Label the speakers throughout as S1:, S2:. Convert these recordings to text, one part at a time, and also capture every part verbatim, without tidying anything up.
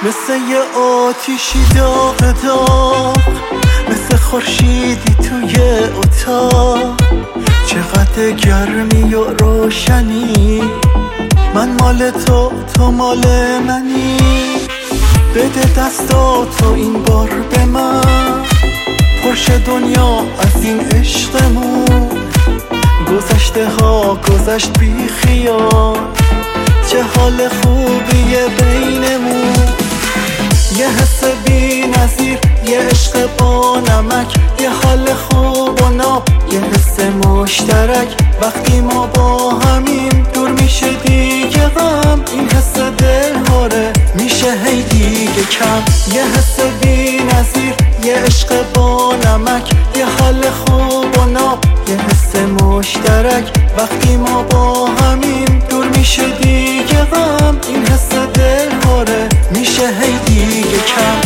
S1: مثل یه آتیشی داغ داغ، مثل خورشیدی توی اتاق. چقدر گرمی و روشنی، من مال تو تو مال منی. بده دستاتو این بار به من، پرش دنیا از این عشقمون. گذشته ها گذشت بی خیال، چه حال خوبیه بینمون. یه حس بی نظیر، یه عشق با نمک، یه حال خوب و ناب، یه حس مشترک. وقتی ما با همیم دور میشه دیگه غم، این حس دلهاره میشه هی دیگه کم. یه حس بی نظیر، یه عشق با نمک، یه حال خوب و ناب، یه حس مشترک. وقتی ما با همیم دور میشه دیگه غم، این حس دلهاره میشه هی دیگه کم.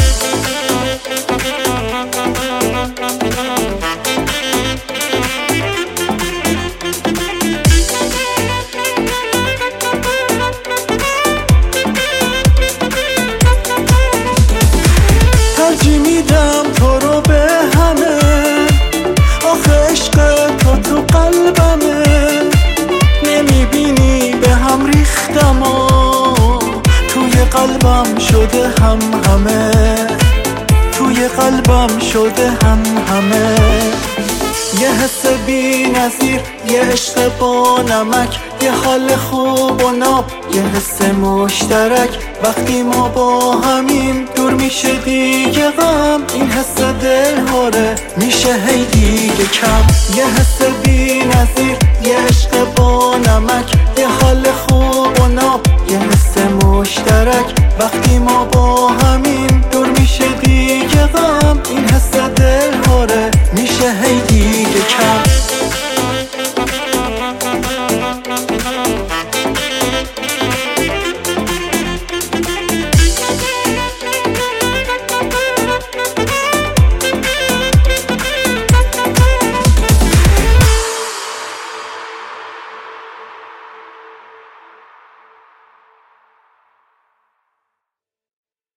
S1: ترجیح میدم تو رو به همه، آخه عشق تو تو قلبمه. نمیبینی به هم ریختم و توی قلبم شده هم همه، توی قلبم شده هم همه. یه حس بی نظیر، یه عشق با نمک، یه حال خوب و ناب، یه حس مشترک. وقتی ما با همیم دور میشه دیگه غم، این حس دلهاره میشه هی دیگه کم. یه حس بی نظیر، یه